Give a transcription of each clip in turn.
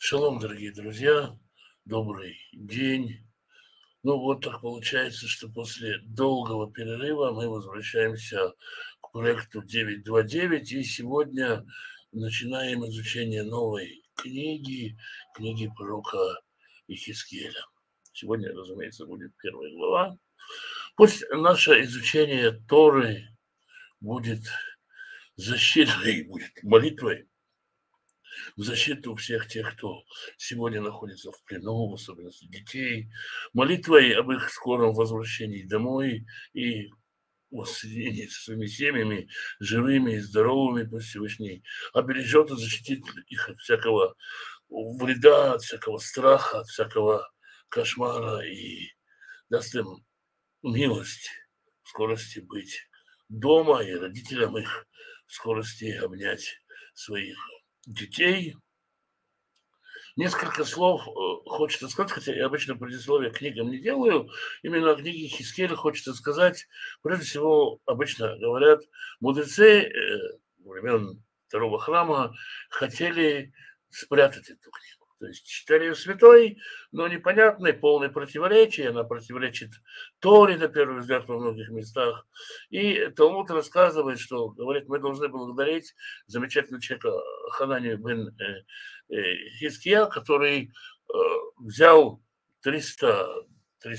Шалом, дорогие друзья, добрый день. Ну вот так получается, что после долгого перерыва мы возвращаемся к проекту 929, и сегодня начинаем изучение новой книги, книги пророка Ихискеля. Сегодня, разумеется, будет первая глава. Пусть наше изучение Торы будет защитой, будет молитвой в защиту всех тех, кто сегодня находится в плену, в особенности детей, молитвой об их скором возвращении домой и воссоединении со своими семьями, живыми и здоровыми. Пусть Всевышний обережет и защитит их от всякого вреда, от всякого страха, от всякого кошмара и даст им милость в скорости быть дома и родителям их в скорости обнять своих детей. Несколько слов хочется сказать, хотя я обычно предисловие к книгам не делаю. Именно о книге Хискеля хочется сказать. Прежде всего, обычно говорят, мудрецы времен Второго храма хотели спрятать эту книгу. То есть считали ее святой, но непонятной, полной противоречий. Она противоречит Торе, на первый взгляд, во многих местах. И Талмуд рассказывает, что, говорит, мы должны благодарить замечательного человека Хананию бен Хиския, который взял 300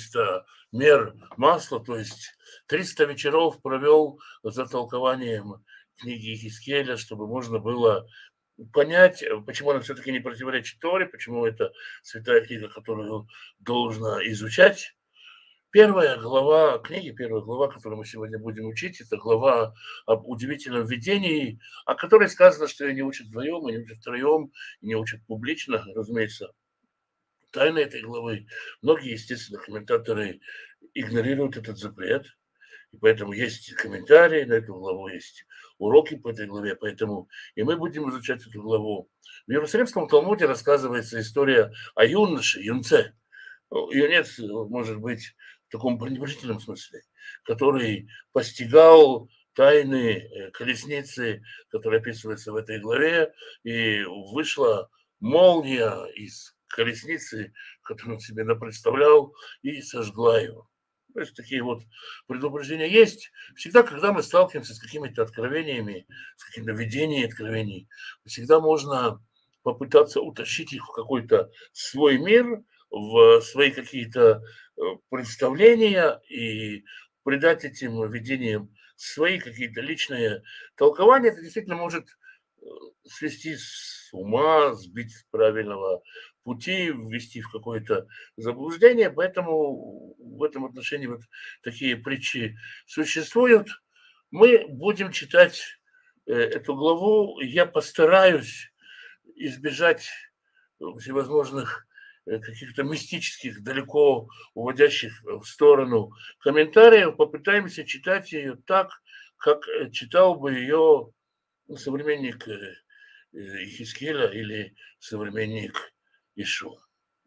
мер масла, то есть 300 вечеров провел за толкованием книги Хискеля, чтобы можно было понять, почему она все-таки не противоречит Торе, почему это святая книга, которую должно изучать. Первая глава книги, первая глава, которую мы сегодня будем учить, это глава об удивительном видении, о которой сказано, что ее не учат вдвоем, и не учат втроем, и не учат публично, разумеется. Тайна этой главы. Многие, естественно, комментаторы игнорируют этот запрет, и поэтому есть комментарии на эту главу, есть уроки по этой главе, поэтому и мы будем изучать эту главу. В Иерусалимском Талмуде рассказывается история о юноше, юнце, юнец, может быть, в таком пренебрежительном смысле, который постигал тайны колесницы, которые описываются в этой главе, и вышла молния из колесницы, которую он себе напредставлял, и сожгла его. То есть такие вот предупреждения есть. Всегда, когда мы сталкиваемся с какими-то откровениями, с каким-то видением откровений, всегда можно попытаться утащить их в какой-то свой мир, в свои какие-то представления и придать этим видениям свои какие-то личные толкования. Это действительно может свести с ума, сбить с правильного пути, ввести в какое-то заблуждение. Поэтому в этом отношении вот такие притчи существуют. Мы будем читать эту главу. Я постараюсь избежать всевозможных каких-то мистических, далеко уводящих в сторону комментариев. Попытаемся читать ее так, как читал бы ее современник Ихискеля или современник Ишуа.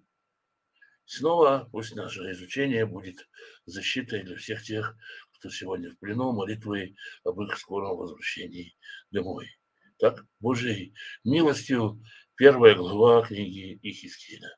Снова пусть наше изучение будет защитой для всех тех, кто сегодня в плену, молитвой об их скором возвращении домой. Так, Божьей милостью, первая глава книги Ихискеля.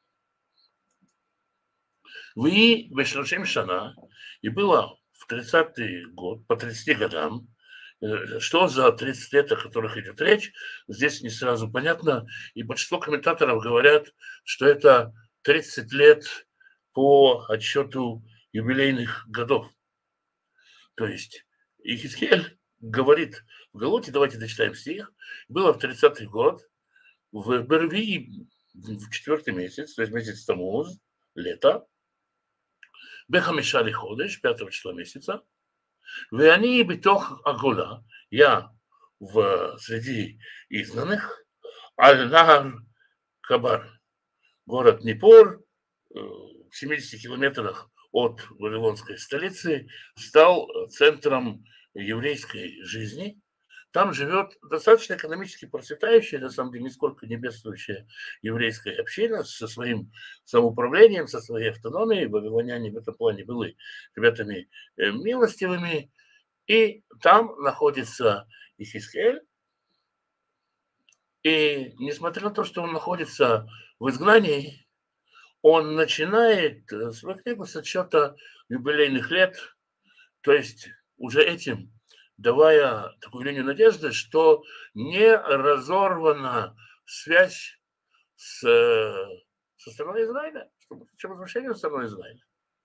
Вы Бешашим Шана, и было в 30-й год, по 30 годам, что за 30 лет, о которых идет речь, здесь не сразу понятно, и большинство комментаторов говорят, что это 30 лет по отсчету юбилейных годов. То есть Ихискель говорит в Галуте, давайте дочитаем стих, было в 30-й год, в Бервии, в 4-й месяц, то есть месяц Тамуз, лето, Бехамишали ходыш, 5 числа месяца, ואני בתוך הגולה, я среди изгнанных, аль-Нахар Кабар, город Непор, в 70 километрах от Вавилонской столицы, стал центром еврейской жизни. Там живет достаточно экономически процветающая, на самом деле, нисколько не бедствующая еврейская община со своим самоуправлением, со своей автономией. Вавилоняне в этом плане были ребятами милостивыми. И там находится Ихискель. И несмотря на то, что он находится в изгнании, он начинает свою книгу с отсчета юбилейных лет, то есть уже этим давая такую линию надежды, что не разорвана связь с, со страной Израиля, что возвращение в страну Израиля.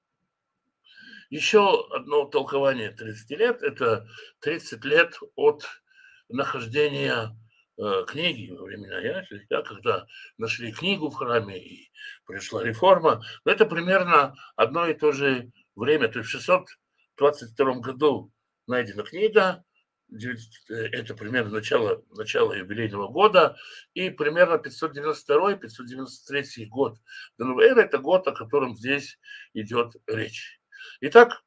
Еще одно толкование 30 лет – это 30 лет от нахождения книги во времена Яши, да, когда нашли книгу в храме и пришла реформа. Но это примерно одно и то же время. То есть в 622 году найдена книга, это примерно начало юбилейного года, и примерно 592-593 год до новой эры – это год, о котором здесь идет речь. Итак,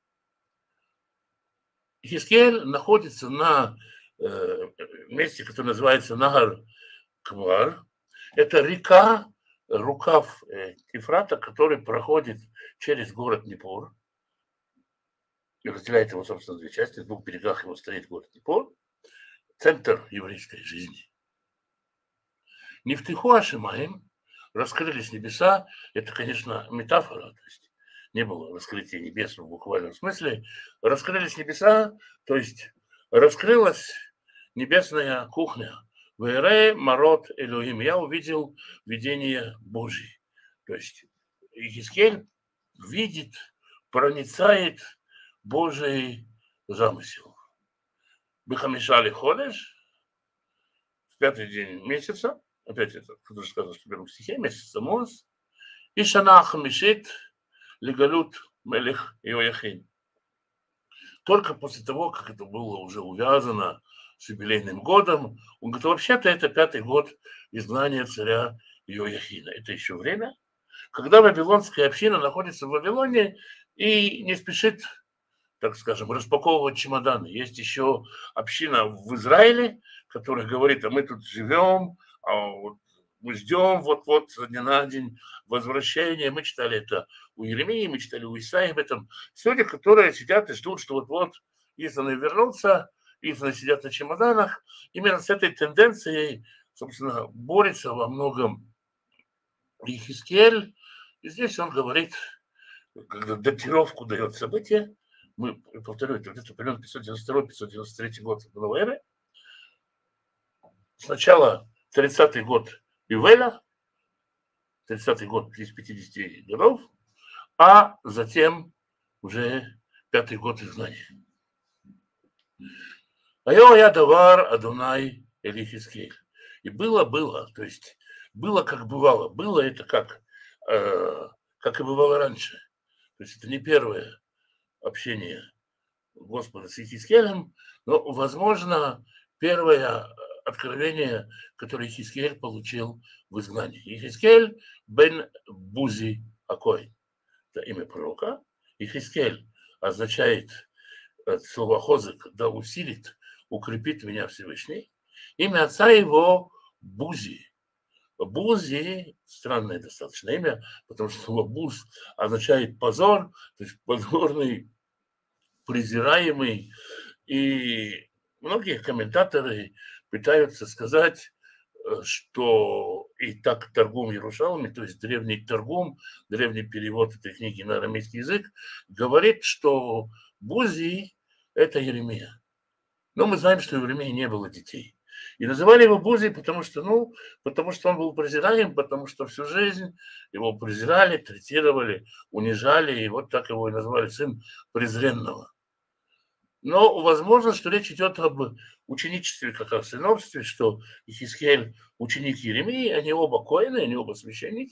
Хискель находится на месте, которое называется Нагар Квар. Это река, рукав Ефрата, который проходит через город Днепр. И разделяет его, собственно, на две части. В двух берегах его стоит город Днепр. Центр еврейской жизни. Нефтиху Ашимаем, раскрылись небеса. Это, конечно, метафора, то есть не было раскрытия небес в буквальном смысле. Раскрылись небеса, то есть раскрылась небесная кухня. Вэре Марот Элохим. Я увидел видение Божье. То есть Ихискель видит, проницает Божий замысел. Бехамишали ходишь в пятый день месяца, опять это, кто же сказал, что в первом стихе, месяц Тамуз, и Шана Хамишит Легалут Мелех Иояхин. Только после того, как это было уже увязано с юбилейным годом, он говорит, вообще-то это пятый год изгнания царя Иояхина. Это еще время, когда вавилонская община находится в Вавилоне и не спешит, так скажем, распаковывать чемоданы. Есть еще община в Израиле, которая говорит, а мы тут живем, а вот мы ждем вот-вот дня на день возвращения. Мы читали это у Еремии, мы читали у Исаии об этом. Все люди, которые сидят и ждут, что вот-вот изгнанные вернутся, изгнанные сидят на чемоданах. Именно с этой тенденцией, собственно, борется во многом Ихискель. И здесь он говорит, когда датировку дает события, мы, повторю, это где-то примерно 592-593 год до новой эры. Сначала 30-й год Ивеля, 30-й год из 50 годов, а затем уже 5-й год изгнания. Айо я давар Адунай Эли Хискель. И было, то есть было как бывало. Было это как и бывало раньше. То есть это не первое общение Господа с Хискелем, но, возможно, первое откровение, которое Хискель получил в изгнании. Хискель бен Бузи Акой. Это имя пророка. Хискель означает слово хозек, да усилит, укрепит меня Всевышний. Имя отца его Бузи. Бузи, странное достаточно имя, потому что слово буз означает позор, то есть позорный, презираемый. И многие комментаторы пытаются сказать, что и так Таргум Иерушалми, то есть древний Таргум, древний перевод этой книги на арамейский язык, говорит, что Бузи – это Еремия. Но мы знаем, что у Еремии не было детей. И называли его Бузи, потому что он был презираем, потому что всю жизнь его презирали, третировали, унижали, и вот так его и назвали сын презренного. Но возможно, что речь идет об ученичестве, как о сыновстве, что Ихискель ученик Еремии, они оба коэны, они оба священники.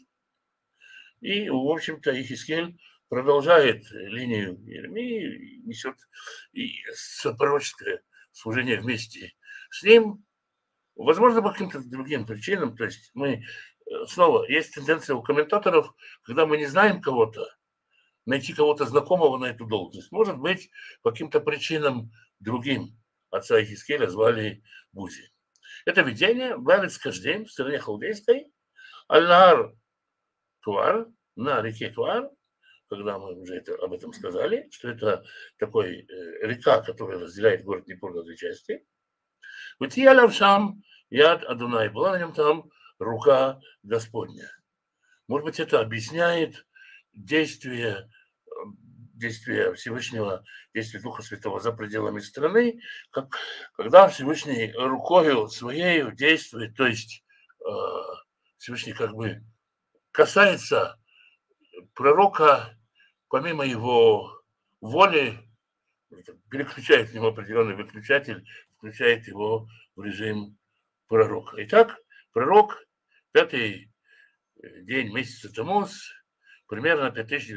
И, в общем-то, Ихискель продолжает линию Еремии, несет и пророческое служение вместе с ним. Возможно, по каким-то другим причинам. То есть снова, есть тенденция у комментаторов, когда мы не знаем кого-то, найти кого-то знакомого на эту должность. Может быть, по каким-то причинам другим отца Ихискеля звали Бузи. Это видение Бавец Каждем в стране халдейской, Аль-Нар Квар, на реке Квар, когда мы уже об этом сказали, что это такой река, которая разделяет город Днепр на две части. Вот я Лавшам Яд Адунай, была на нем там рука Господня. Может быть, это объясняет действие Всевышнего, действие Духа Святого за пределами страны, когда Всевышний рукою своей действует, то есть Всевышний как бы касается пророка помимо его воли, переключает в него определенный выключатель, включает его в режим пророка. Итак, пророк, 5-й день месяца Тамуз, примерно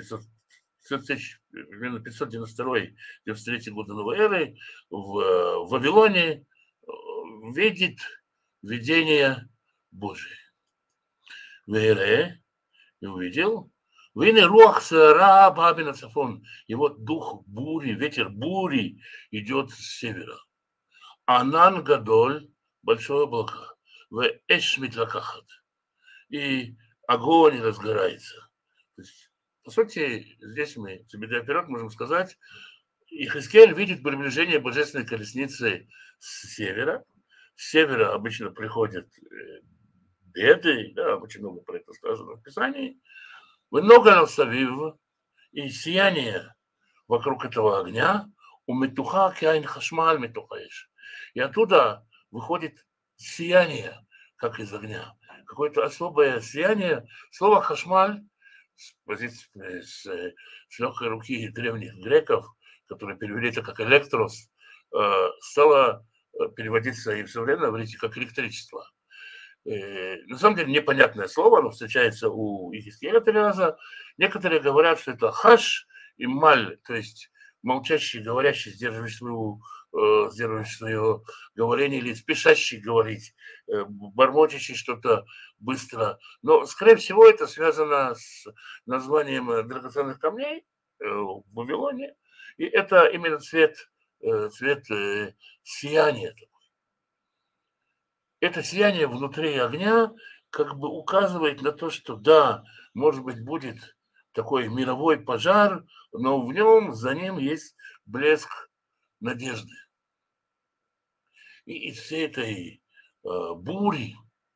592-93 года новой эры в Вавилоне видит видение Божие. Вере и увидел, Вине руах сара бабина цафон. И вот дух бури, ветер бури идет с севера. Анан гадоль, большое облако. В эшмит лакахат. И огонь разгорается. То есть, по сути, здесь мы, забегая вперед, можем сказать, Ихискель видит приближение божественной колесницы с севера. С севера обычно приходят беды, да, очень много про это сказано в Писании. Много насавив, и сияние вокруг этого огня, у метуха кяин хашмаль метухаиш. И оттуда выходит сияние, как из огня. Какое-то особое сияние. Слово хашмаль с легкой руки древних греков, которые перевели это как электрос, стало переводиться и в современном иврите как электричество. На самом деле непонятное слово, оно встречается у Ихискеля 3 раза. Некоторые говорят, что это хаш и маль, то есть молчащий, говорящий, сдерживающий свое говорение, или спешащий говорить, бормочащий что-то быстро. Но, скорее всего, это связано с названием драгоценных камней в Вавилоне. И это именно цвет сияния. Это сияние внутри огня как бы указывает на то, что да, может быть, будет такой мировой пожар, но в нем, за ним есть блеск надежды. И из всей этой бури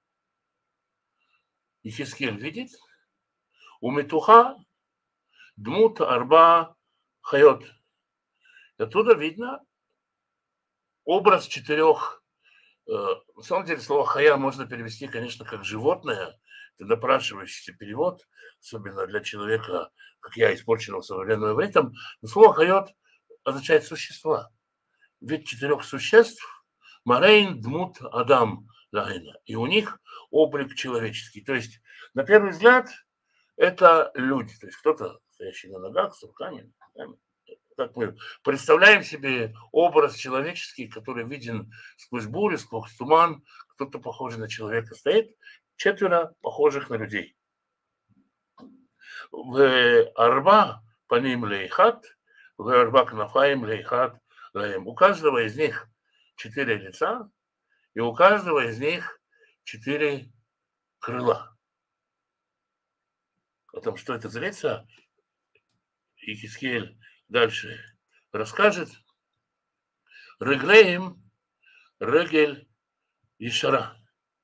Ихискель видит, у метуха дмут арба хайот. Оттуда видно образ 4. На самом деле слово «хая» можно перевести, конечно, как «животное». Это напрашивающийся перевод, особенно для человека, как я, испорченного современным ивритом. Но слово «хайот» означает «существа». Ведь 4 существ – Марейн, Дмут, Адам, Лагина. И у них облик человеческий. То есть, на первый взгляд, это люди. То есть, кто-то, стоящий на ногах, с руками, как мы представляем себе образ человеческий, который виден сквозь бурю, сквозь туман, кто-то похожий на человека стоит, 4 похожих на людей. В арба паним лейхат, в арба кнафаим лейхат лаем. У каждого из них 4 лица, и у каждого из них 4 крыла. О том, что это за лица, Ихискель дальше расскажет. Реглеем, регель и шара.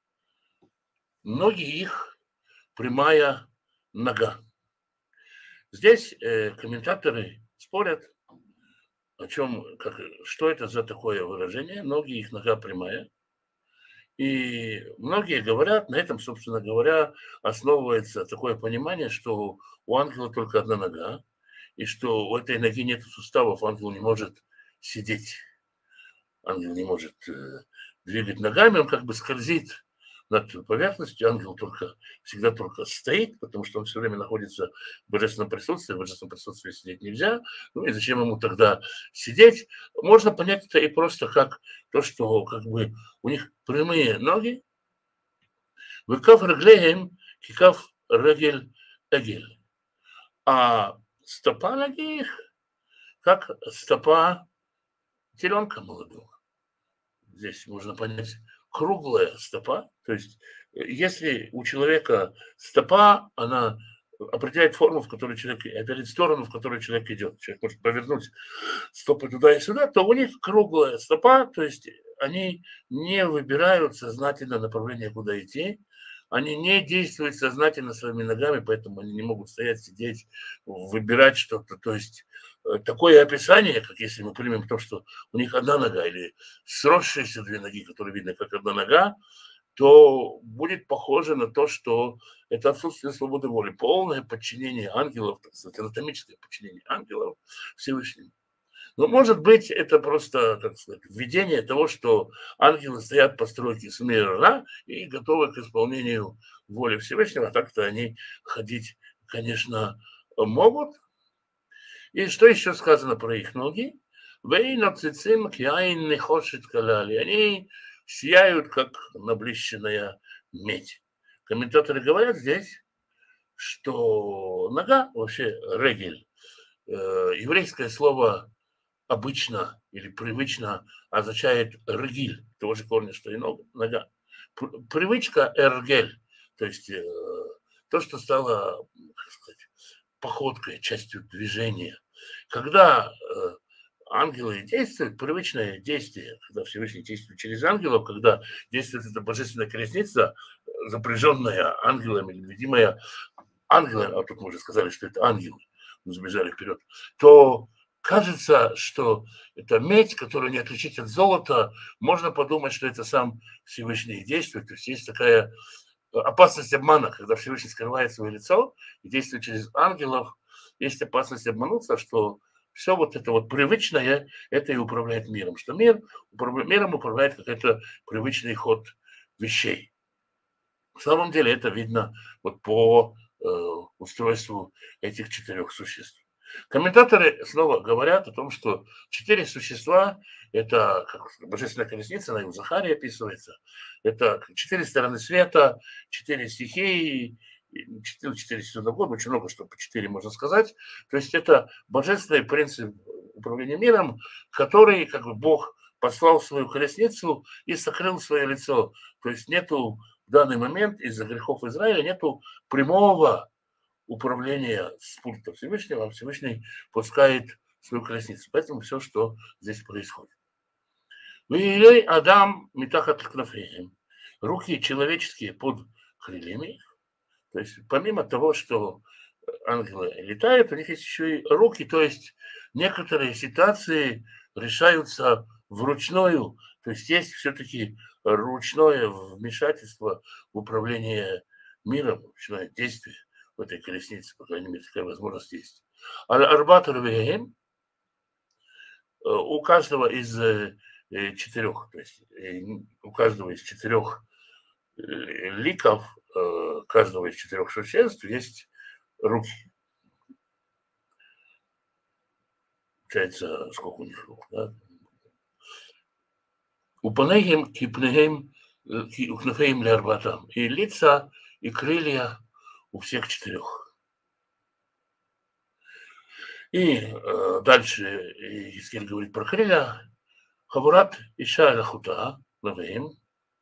Ноги их прямая нога. Здесь комментаторы спорят, о чем, что это за такое выражение. Ноги их нога прямая. И многие говорят, на этом, собственно говоря, основывается такое понимание, что у ангела только одна нога, и что у этой ноги нет суставов, ангел не может сидеть, ангел не может двигать ногами, он как бы скользит над поверхностью, ангел всегда только стоит, потому что он все время находится в божественном присутствии сидеть нельзя, ну и зачем ему тогда сидеть? Можно понять это и просто как то, что как бы у них прямые ноги, выкав реглеем, кикав регель эгель, а стопа ноги их, как стопа теленка молодого. Здесь можно понять круглая стопа, то есть если у человека стопа, она определяет форму, в которой человек, определяет сторону, в которой человек идет. Человек может повернуть стопы туда и сюда, то у них круглая стопа, то есть они не выбирают сознательно направление, куда идти, они не действуют сознательно своими ногами, поэтому они не могут стоять, сидеть, выбирать что-то. То есть такое описание, как если мы примем то, что у них одна нога или сросшиеся две ноги, которые видно как одна нога, то будет похоже на то, что это отсутствие свободы воли, полное подчинение ангелов, так сказать, анатомическое подчинение ангелов Всевышнему. Но, может быть, это просто, так сказать, введение того, что ангелы стоят по стройке смирно и готовы к исполнению воли Всевышнего. А так-то они ходить, конечно, могут. И что еще сказано про их ноги? Они сияют, как наблищенная медь. Комментаторы говорят здесь, что нога, вообще регель, еврейское слово обычно или привычно означает ргиль, того же корня, что и нога. Привычка эргель, то есть то, что стало, как сказать, походкой, частью движения. Когда ангелы действуют, привычное действие, когда Всевышний действует через ангелов, когда действует эта божественная колесница, запряженная ангелами, невидимая ангелами, а тут мы уже сказали, что это ангелы, мы забежали вперед, то кажется, что это медь, которую не отличить от золота, можно подумать, что это сам Всевышний действует. То есть есть такая опасность обмана, когда Всевышний скрывает свое лицо и действует через ангелов, есть опасность обмануться, что все вот это вот привычное, это и управляет миром, что миром управляет какой-то привычный ход вещей. В самом деле это видно вот по устройству этих четырех существ. Комментаторы снова говорят о том, что четыре существа, это как божественная колесница, она и у Захарии описывается, это четыре стороны света, четыре стихии, четыре сезона года, очень много, что по четыре можно сказать. То есть это божественный принцип управления миром, который как бы Бог послал свою колесницу и сокрыл свое лицо. То есть нету в данный момент из-за грехов Израиля нету прямого управления с пульта Всевышнего, а Всевышний пускает свою колесницу. Поэтому все, что здесь происходит. Вилей Адам Митахат Кнафеем. Руки человеческие под крыльями. То есть помимо того, что ангелы летают, у них есть еще и руки. То есть некоторые ситуации решаются вручную. То есть есть все-таки ручное вмешательство в управление миром, ручное действие в этой колеснице, по крайней мере, такая возможность есть. Арбатур у каждого из четырех, то есть у каждого из четырех ликов, каждого из четырех существ есть руки. Получается, сколько у них рук, да? У панеем, кипнеем, укнефеем лярбатам. И лица, и крылья у всех четырех. И дальше Искель говорит про крылья. Хавурат иша лахута, навеем.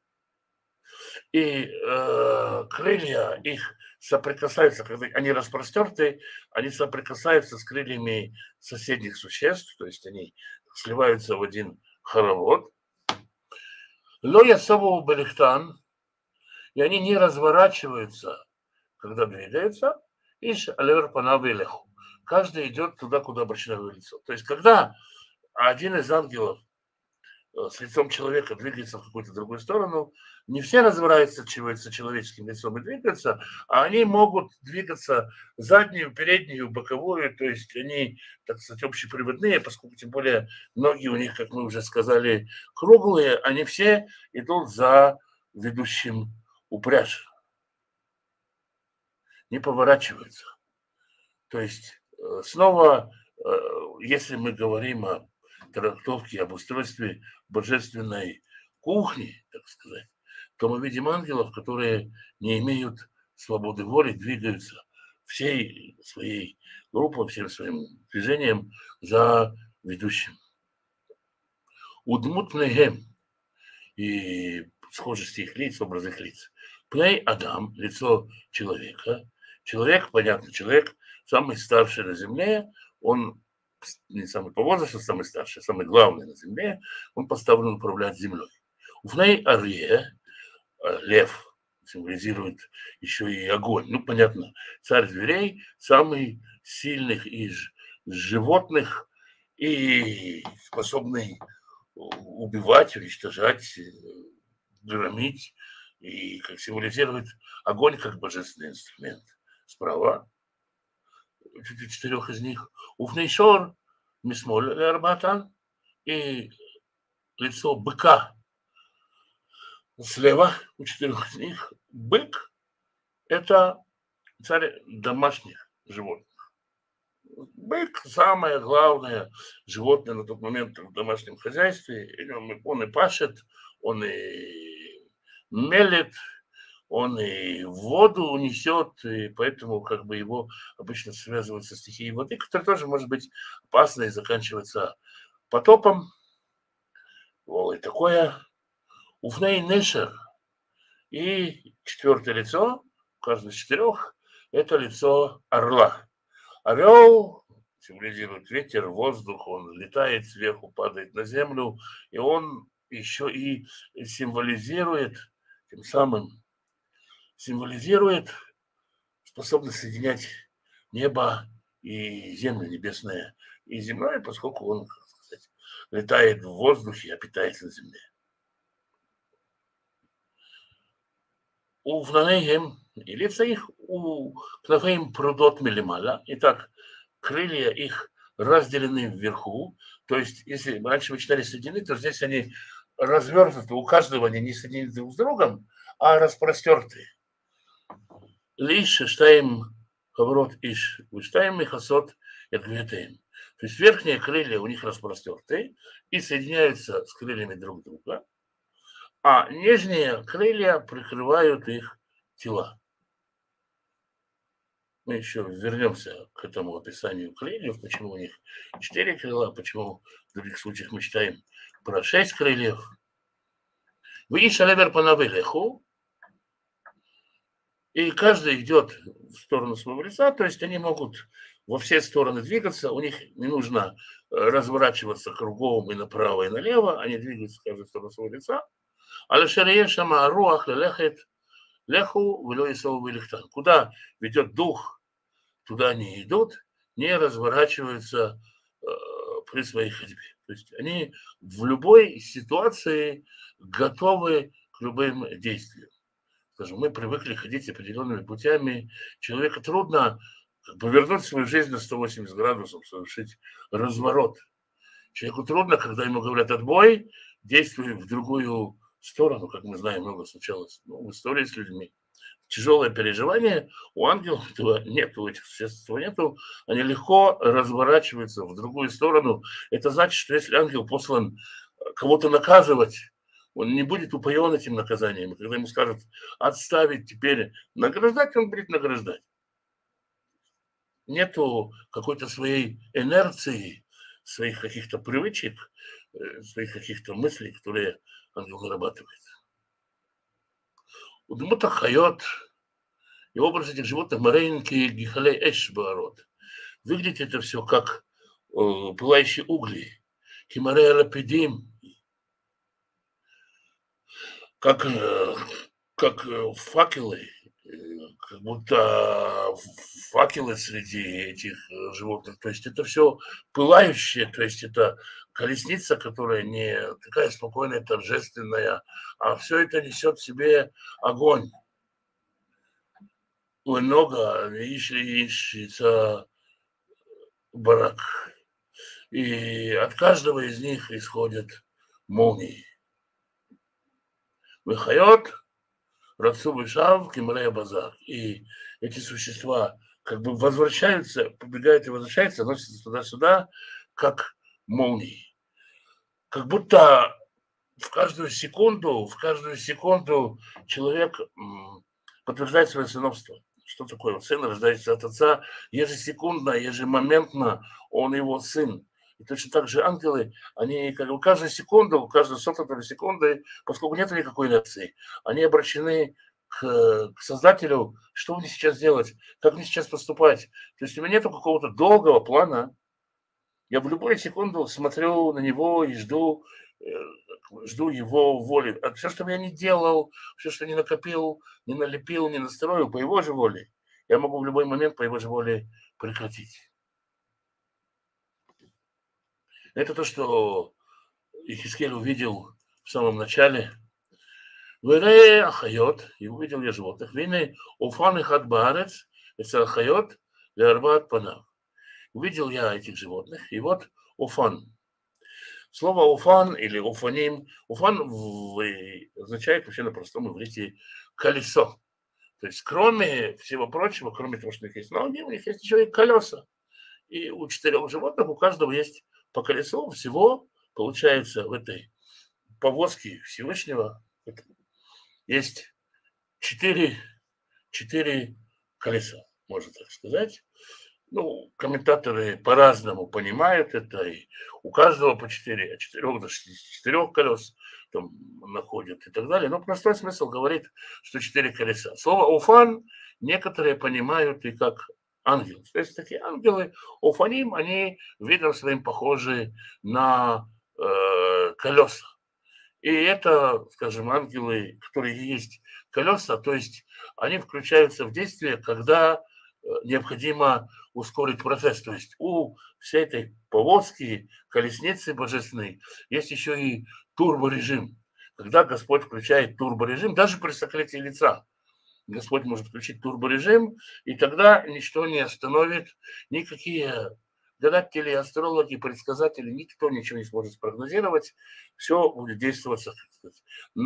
И крылья их соприкасаются, когда они распростерты, они соприкасаются с крыльями соседних существ, то есть они сливаются в один хоровод. Лоя сову белихтан, и они не разворачиваются, когда двигаются, иш алевер панавелеху. Каждый идет туда, куда обращено его лицо. То есть, когда один из ангелов с лицом человека двигается в какую-то другую сторону, не все разворачиваются человеческим лицом и двигаются, а они могут двигаться заднюю, переднюю, боковую, то есть они, так сказать, общеприводные, поскольку тем более ноги у них, как мы уже сказали, круглые, они все идут за ведущим упряжи, не поворачиваются. То есть снова, если мы говорим о трактовке, об устройстве божественной кухни, так сказать, то мы видим ангелов, которые не имеют свободы воли, двигаются всей своей группой, всем своим движением за ведущим. Удмут пнейгем и схожести их лиц, образ их лиц. Пней Адам, лицо человека. Человек, понятно, человек самый старший на земле, он не самый по возрасту, самый старший, самый главный на земле, он поставлен управлять землей. Уфней Арье, лев, символизирует еще и огонь. Ну, понятно, царь зверей, самый сильных из животных и способный убивать, уничтожать, громить, и как символизирует огонь как божественный инструмент. Справа, чуть 4 из них, Уфнейшор, Мисмоль Арбатан, и лицо быка. Слева у 4 из них бык – это царь домашних животных. Бык – самое главное животное на тот момент в домашнем хозяйстве. Он и пашет, он и мелет, он и воду несет, и поэтому как бы его обычно связывают со стихией воды, которая тоже может быть опасна и заканчиваться потопом. Вот и такое. Уфней Нешер. И 4 лицо, каждое из 4, это лицо орла. Орел символизирует ветер, воздух, он летает сверху, падает на землю, и он еще и символизирует, тем самым символизирует способность соединять небо и землю небесное и земное, поскольку он, как сказать, летает в воздухе, а питается на земле. У Внанейгем, и лица их, у Кнафейм прудот милималя. Итак, крылья их разделены вверху. То есть, если раньше мы читали соединены, то здесь они развернуты. У каждого они не соединены друг с другом, а распростерты. Лишь штаем поворот иш, штаем михасот эдгветеем. То есть верхние крылья у них распростерты и соединяются с крыльями друг друга, а нижние крылья прикрывают их тела. Мы еще вернемся к этому описанию крыльев, почему у них 4 крыла, почему в других случаях мы читаем про 6 крыльев. Вы шалевер панавелеху, и каждый идет в сторону своего лица, то есть они могут во все стороны двигаться, у них не нужно разворачиваться кругом и направо, и налево, они двигаются в каждую сторону своего лица. Але шарие шама руах лелехет леху вело исову велихтан. Куда ведет дух, туда они идут, не разворачиваются при своей ходьбе. То есть они в любой ситуации готовы к любым действиям. Скажем, мы привыкли ходить определенными путями. Человеку трудно повернуть свою жизнь на 180 градусов, совершить разворот. Человеку трудно, когда ему говорят «отбой», действуй в другую сторону, как мы знаем, много случалось в истории с людьми. Тяжелое переживание, у ангелов этого нет, у этих существ этого нету, они легко разворачиваются в другую сторону. Это значит, что если ангел послан кого-то наказывать, он не будет упоен этим наказанием. Когда ему скажут отставить теперь награждать, он будет награждать. Нету какой-то своей инерции, своих каких-то привычек, своих каких-то мыслей, которые ангел нарабатывает. У Дмута Хайот и образ этих животных Марейнки Гихалей Эш Баарот. Выглядит это все как пылающие угли. Кимарея Лапидим, как факелы, как будто факелы среди этих животных. То есть это все пылающее, то есть это колесница, которая не такая спокойная, торжественная, а все это несет в себе огонь. Много, ищется барак. И от каждого из них исходят молнии. Выхает, Рацу Вышав, Кимрея Базар. И эти существа как бы возвращаются, побегают и возвращаются, носятся туда-сюда, как молнии. Как будто в каждую секунду человек подтверждает свое сыновство. Что такое? Сын рождается от отца ежесекундно, ежемоментно, он его сын. И точно так же ангелы, они как бы каждую секунду, каждую сотую секунды, поскольку нет никакой инерции, они обращены к Создателю, что мне сейчас делать, как мне сейчас поступать. То есть у меня нет какого-то долгого плана. Я в любую секунду смотрю на него и жду его воли. А все, что бы я не делал, все, что не накопил, не налепил, не настроил по его же воле, я могу в любой момент по его же воле прекратить. Это то, что Ихискель увидел в самом начале. Вэре ахайот, и увидел я животных. Вины уфан и хат баарец, это ахайот, лярбат панав. Увидел я этих животных, и вот уфан. Слово уфан или уфаним, уфан означает вообще на простом иврите колесо. То есть кроме всего прочего, кроме того, что у них есть ноги, у них есть еще и колеса. И у 4 животных у каждого есть по колесу. Всего получается в этой повозке Всевышнего есть 4 колеса, можно так сказать. Ну, комментаторы по-разному понимают это, и у каждого по 4, а 4 до 4 колес там находят и так далее. Но простой смысл говорит, что 4 колеса. Слово «уфан» некоторые понимают и как ангел. То есть такие ангелы, уфаним, они видом своим похожи на колеса. И это, скажем, ангелы, которые есть колеса, то есть они включаются в действие, когда необходимо ускорить процесс. То есть у всей этой повозки, колесницы божественной, есть еще и турборежим. Когда Господь включает турборежим, даже при сокрытии лица, Господь может включить турборежим, и тогда ничто не остановит, никакие гадатели, астрологи, предсказатели, никто ничего не сможет спрогнозировать, все будет действовать сказать,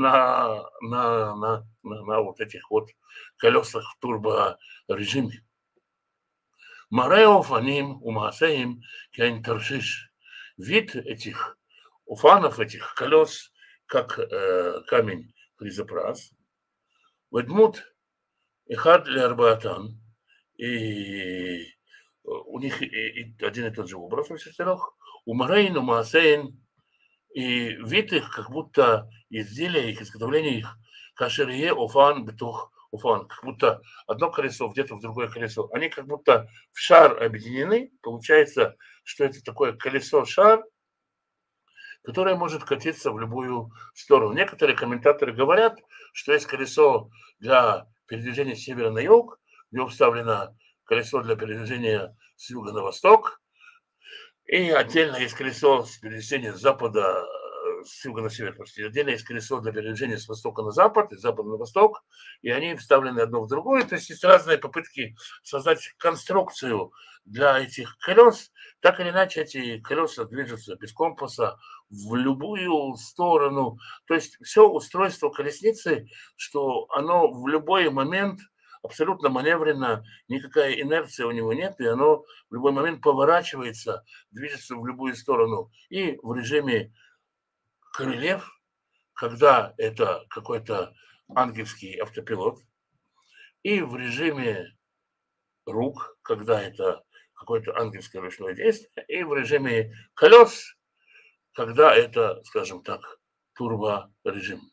на вот этих вот колесах в турборежиме. Марео фаним умасеим кянь-таршиш. Вид этих уфанов, этих колес, как камень хризопрас. Ведмут Эхад лярбаатан. И у них и один и тот же образ у четырех. Умарейн, умасейн. И вид их, как будто изделия их, изготовление их, кашерие офан бетух уфан, как будто одно колесо где-то в другое колесо, они как будто в шар объединены. Получается, что это такое колесо-шар, которое может катиться в любую сторону. Некоторые комментаторы говорят, что есть колесо для передвижения с севера на юг, в него вставлено колесо для передвижения с юга на восток, и отдельно есть колесо с передвижения с запада, с юга на север, почти. Отдельно есть колесо для передвижения с востока на запад, из запада на восток, и они вставлены одно в другое. То есть есть разные попытки создать конструкцию для этих колес. Так или иначе, эти колеса движутся без компаса в любую сторону. То есть все устройство колесницы, что оно в любой момент абсолютно маневренно, никакая инерция у него нет, и оно в любой момент поворачивается, движется в любую сторону. И в режиме крыльев, когда это какой-то ангельский автопилот, и в режиме рук, когда это какое-то ангельское ручное действие, и в режиме колес, когда это, скажем так, турборежим.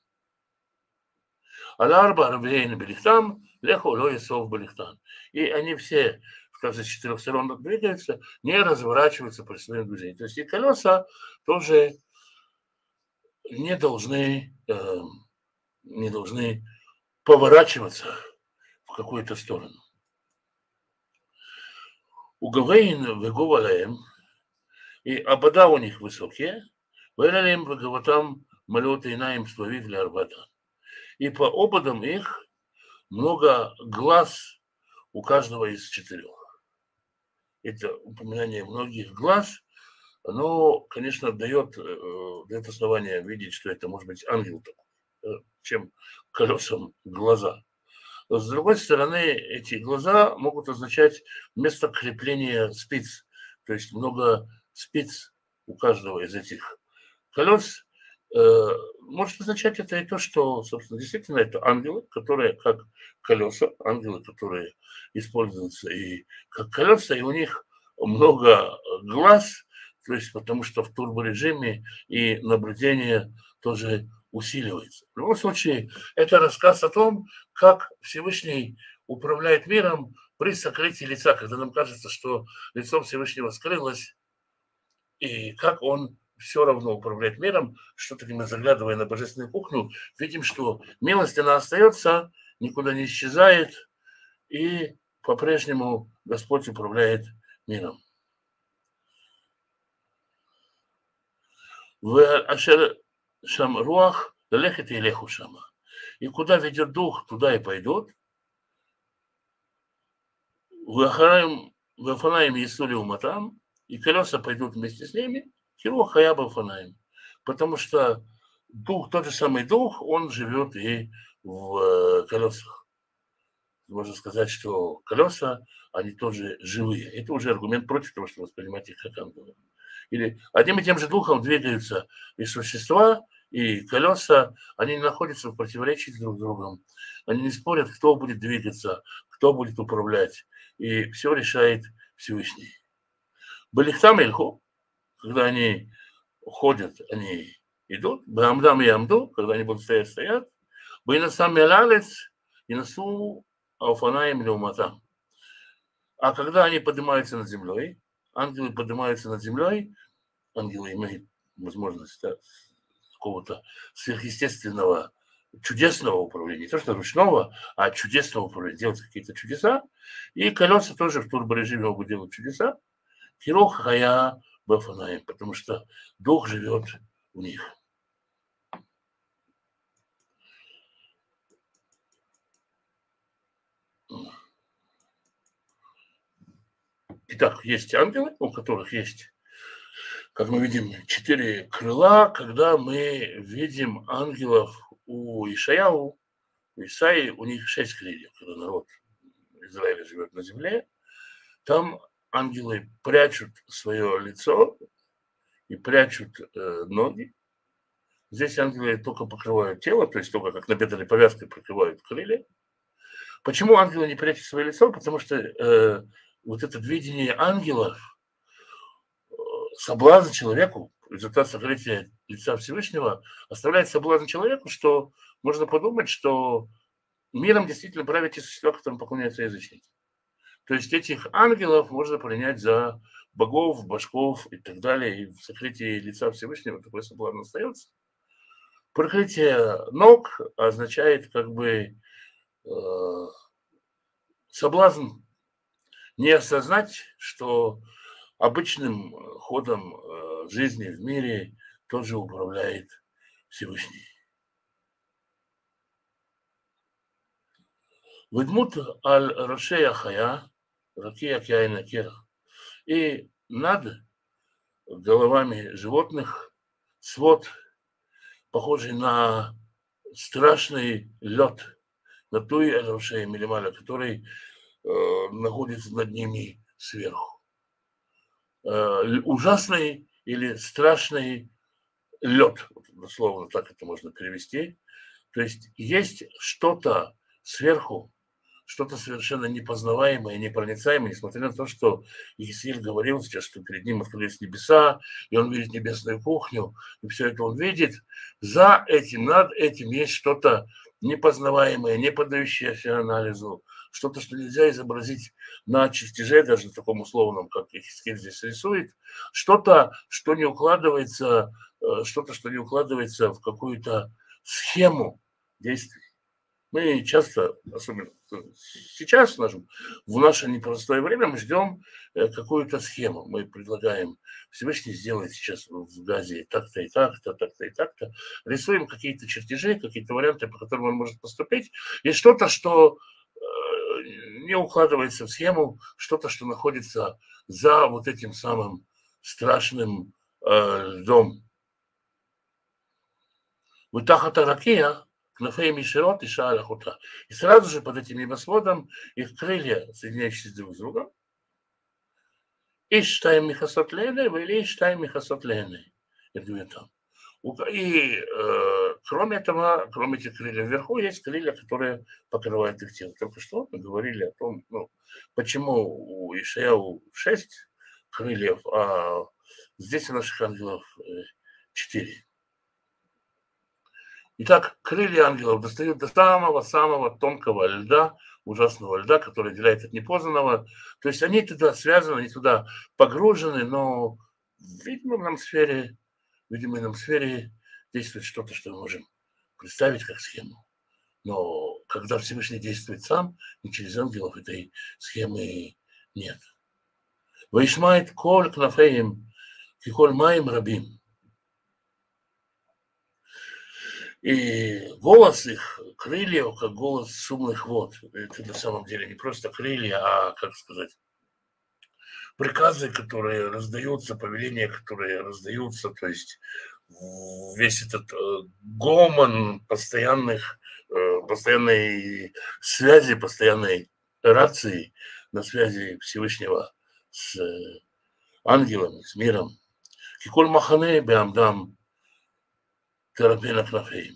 Аларба арбейн белихтам, лехо лоисов белихтам. И они все, скажем, с 4 сторон двигаются, не разворачиваются при своем движении. То есть и колеса тоже не должны поворачиваться в какую-то сторону. У Гавейн выговаляем, и обода у них высокие, вэлялем выговатам малюты инаем словив для арбата. И по ободам их много глаз у каждого из 4. Это упоминание многих глаз, оно, конечно, дает основание видеть, что это может быть ангел такой, чем колесам глаза. Но, с другой стороны, эти глаза могут означать место крепления спиц. То есть много спиц у каждого из этих колес. Может означать это и то, что, собственно, действительно это ангелы, которые как колеса, ангелы, которые используются и как колеса, и у них много глаз, то есть потому что в турборежиме и наблюдение тоже усиливается. В любом случае, это рассказ о том, как Всевышний управляет миром при сокрытии лица, когда нам кажется, что лицо Всевышнего скрылось, и как он все равно управляет миром, что-таки мы, заглядывая на божественную кухню, видим, что милость, она остается, никуда не исчезает, и по-прежнему Господь управляет миром. В Ашер Шам Руах лелехет и леху шама. И куда ведет дух, туда и пойдут. В Афанаим Исули Уматам, и колеса пойдут вместе с ними, Киру Хаяба Афанаим. Потому что дух, тот же самый дух, он живет и в колесах. Можно сказать, что колеса, они тоже живые. Это уже аргумент против того, что воспринимать их как ангелы. Или одним и тем же духом двигаются и существа, и колеса, они не находятся в противоречии друг с другом. Они не спорят, кто будет двигаться, кто будет управлять. И все решает Всевышний. Балихтам Ильху, когда они ходят, они идут. Бамдам и Амду, когда они будут стоять, стоят. Байнасам Мялалец и Насу Ауфанаем Леуматам. А когда они поднимаются над землей, ангелы поднимаются над землей, ангелы имеют возможность какого-то сверхъестественного, чудесного управления, не то что ручного, а чудесного управления, делать какие-то чудеса, и колеса тоже в турборежиме могут делать чудеса, Кирох Хая Бафанаем, потому что дух живет в них. Итак, есть ангелы, у которых есть, как мы видим, 4 крыла. Когда мы видим ангелов у Ишаяу, у Исаии, у них 6 крыльев, когда народ Израиля живет на земле. Там ангелы прячут свое лицо и прячут ноги. Здесь ангелы только покрывают тело, то есть только как набедренной повязкой покрывают крылья. Почему ангелы не прячут свое лицо? Потому что вот это видение ангелов, соблазн человеку, результат сокрытия лица Всевышнего, оставляет соблазн человеку, что можно подумать, что миром действительно правят те существа, которым поклоняются язычники. То есть этих ангелов можно принять за богов, башков и так далее. И в сокрытии лица Всевышнего такой соблазн остается. Прикрытие ног означает как бы соблазн не осознать, что обычным ходом жизни в мире тоже управляет Всевышний. Выдмут аль-Рашея Хая, Ракия Кяйна Кера. И над головами животных свод, похожий на страшный лед, на той аль-Рашея Милималя, который находится над ними сверху. Ужасный или страшный лед, дословно так это можно перевести. То есть есть что-то сверху, что-то совершенно непознаваемое, непроницаемое, несмотря на то, что Иисус говорил сейчас, что перед ним открылись небеса, и он видит небесную кухню, и все это он видит. За этим, над этим есть что-то непознаваемое, не поддающееся анализу, что-то, что нельзя изобразить на чертеже, даже таком условном, как Иисус здесь рисует, что-то, что не укладывается, что не укладывается в какую-то схему действий. Мы часто, особенно сейчас, в наше непростое время, мы ждем какую-то схему. Мы предлагаем Всевышний сделать сейчас в Газе так-то и так-то, так-то и так-то. Рисуем какие-то чертежи, какие-то варианты, по которым он может поступить. И что-то, что не укладывается в схему, что-то, что находится за вот этим самым страшным льдом. Вот тахата ракия, кнафей мишерот и шаалахута. И сразу же под этим небосводом их крылья, соединяющиеся друг с другом. Иштайм михасот лене, или иштайм михасот лене. И кроме этого, кроме этих крыльев вверху, есть крылья, которые покрывают их тело. Только что мы говорили о том, почему у Ишаяу 6 крыльев, а здесь у наших ангелов 4. Итак, крылья ангелов достают до самого-самого тонкого льда, ужасного льда, который отделяет от непознанного. То есть они туда связаны, они туда погружены, но в видимой нам сфере действует что-то, что мы можем представить как схему. Но когда Всевышний действует сам, и через ангелов этой схемы нет. Ваишмает коль кнафеем, киколь маем рабим. И голос их, крылья, как голос шумных вод. Это на самом деле не просто крылья, а, как сказать, приказы, которые раздаются, повеления, которые раздаются, то есть весь этот гомон постоянной связи, постоянной рации на связи Всевышнего с ангелами, с миром. Киколь махане беамдам терапена кнафеем.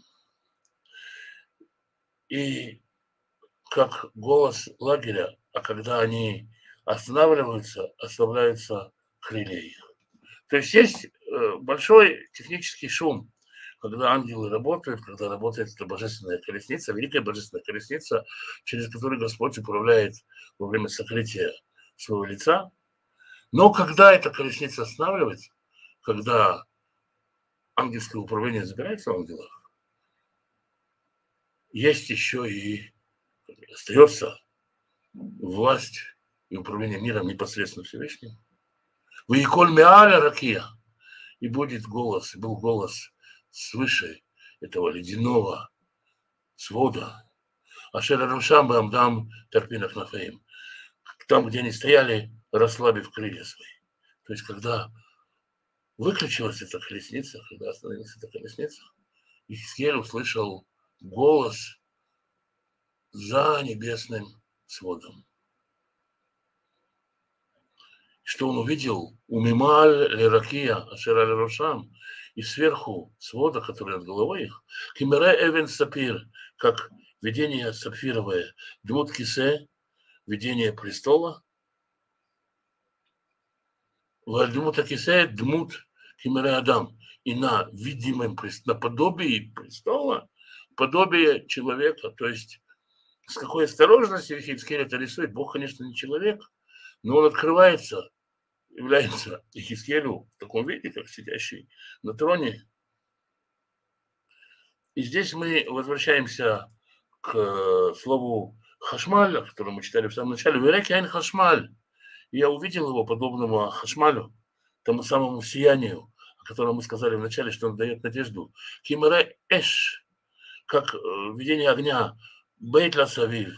И как голос лагеря, а когда они оставляются крылья их. То есть есть большой технический шум, когда ангелы работают, когда работает эта божественная колесница, великая божественная колесница, через которую Господь управляет во время сокрытия своего лица. Но когда эта колесница останавливается, когда ангельское управление забирается в ангелах, есть еще и остается власть и управление миром непосредственно Всевышним. Ваиколь меаля ракия. И будет голос, и был голос свыше этого ледяного свода. Ашер Рушам Бамдам Терпинах Нафаим. Там, где они стояли, расслабив крылья свои. То есть, когда выключилась эта колесница, когда остановилась эта колесница, Ихискель услышал голос за небесным сводом. Что он увидел? Умималь леракия ашера лерушам. И сверху свода, который над головой их, кимере эвен сапир, как видение сапфировое, дмут кисе, видение престола, вальдмута кисе, дмут кимере адам. И на видимом на подобии престола, подобие человека, то есть с какой осторожностью Ихискель это рисует. Бог, конечно, не человек, но он открывается, является Ихискелю в таком виде, как сидящий на троне. И здесь мы возвращаемся к слову хашмаль, о котором мы читали в самом начале. Вереки айн хашмаль. И я увидел его подобному хашмалю, тому самому сиянию, о котором мы сказали в начале, что он дает надежду. Кимере эш, как видение огня, бейт ла савив,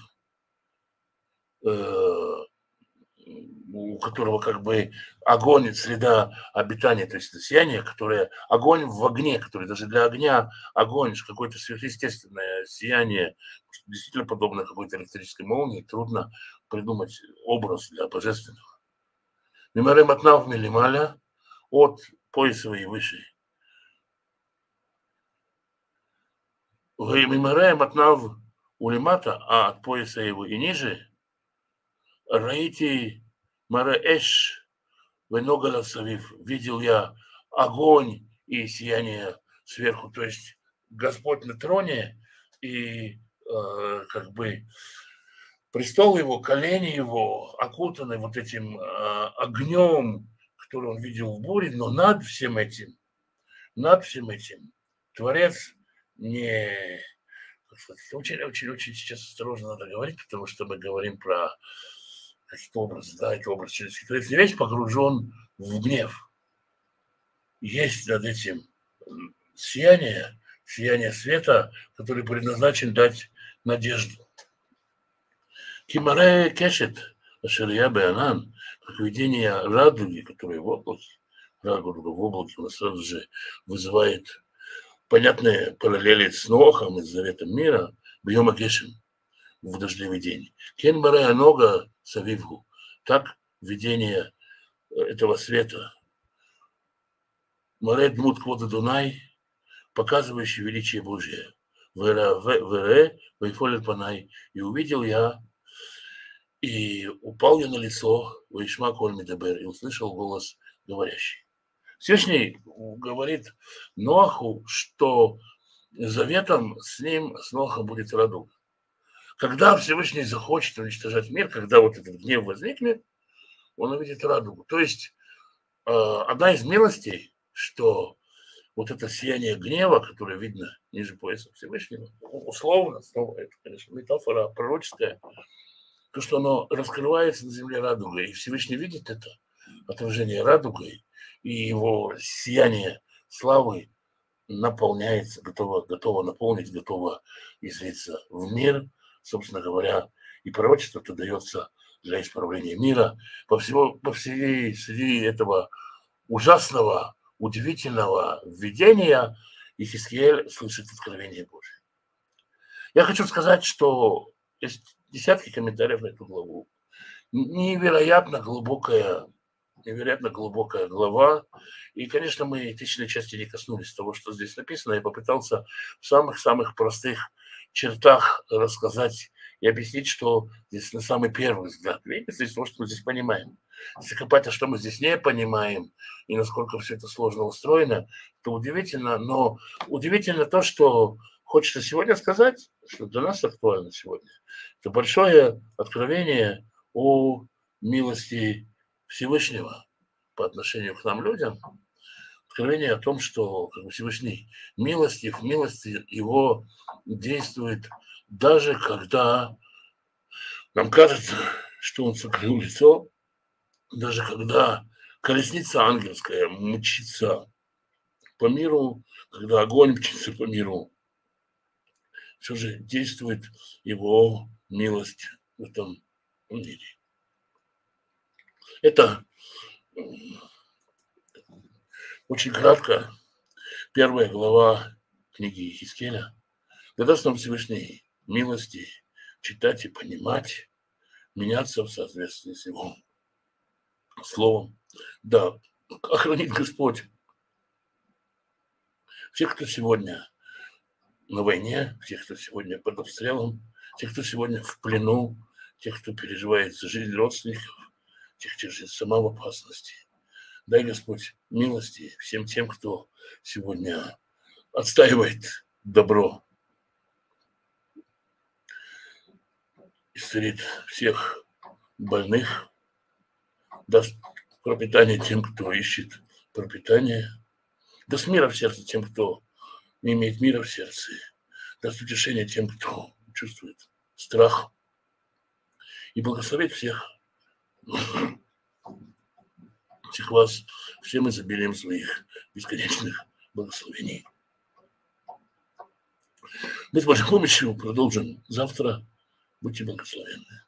у которого как бы огонь, среда обитания, то есть это сияние, которое, огонь в огне, который даже для огня огонь, какое-то сверхъестественное сияние, действительно подобное какой-то электрической молнии, трудно придумать образ для божественного. Мимаре матнав милималя, от пояса и выше. Мимаре матнав улимата, а от пояса его и ниже, раити мараэш веногала савив, видел я огонь и сияние сверху, то есть Господь на троне и как бы престол его, колени его окутаны вот этим огнем, который он видел в буре, но над всем этим Творец не... Очень сейчас осторожно надо говорить, потому что мы говорим про какие-то образы, да, это образ человеческий. Творец не весь погружен в гнев. Есть над этим сияние света, который предназначен дать надежду. Кимаре кешет, ашерия беанан, как видение радуги, которая в облаке, радуга в облаке, у нас сразу же вызывает понятные параллели с Нохом из Заветом мира, бьема кешем, в дождливый день. Кен баре анога савивгу, так видение этого света. Маре дмут квода Дунай, показывающий величие Божие. Вере, вейфолер панай. И увидел я, и упал я на лицо, вейшма коль медабер, и услышал голос говорящий. Всевышний говорит Ноаху, что заветом с ним, с Ноахом будет радуга. Когда Всевышний захочет уничтожать мир, когда вот этот гнев возникнет, он увидит радугу. То есть одна из милостей, что вот это сияние гнева, которое видно ниже пояса Всевышнего, условно, снова это, конечно, метафора пророческая, то, что оно раскрывается на земле радугой, и Всевышний видит это отражение радугой, и его сияние славы наполняется, готово наполнить, готово излиться в мир, собственно говоря, и пророчество это дается для исправления мира. По всей среди этого ужасного, удивительного видения Ихискиэль слышит откровение Божие. Я хочу сказать, что есть десятки комментариев на эту главу. Невероятно глубокая глава. И, конечно, мы тысячной части не коснулись того, что здесь написано. Я попытался в самых-самых простых чертах рассказать и объяснить, что здесь на самый первый взгляд. Видите, здесь то, что мы здесь понимаем. Если копать, а что мы здесь не понимаем, и насколько все это сложно устроено, то удивительно. Но удивительно то, что хочется сегодня сказать, что для нас актуально сегодня. Это большое откровение о милости Всевышнего по отношению к нам, людям, откровение о том, что как бы, Всевышний милостив, милость его действует даже когда нам кажется, что он сокрыл лицо, даже когда колесница ангельская мчится по миру, когда огонь мчится по миру, все же действует его милость в этом мире. Это очень кратко первая глава книги Иезекииля. Да даст нам Всевышний милости читать и понимать, меняться в соответствии с его словом. Да, охранит Господь всех, кто сегодня на войне, тех, кто сегодня под обстрелом, тех, кто сегодня в плену, тех, кто переживает за жизнь родственников, тех, кто жизнь сама в опасности. Дай, Господь, милости всем тем, кто сегодня отстаивает добро. Исцелит всех больных, даст пропитание тем, кто ищет пропитание, даст мира в сердце тем, кто не имеет мира в сердце, даст утешение тем, кто чувствует страх, и благословит всех вас всем изобилием своих бесконечных благословений. Мы с Божьей помощью продолжим завтра. Будьте благословенны.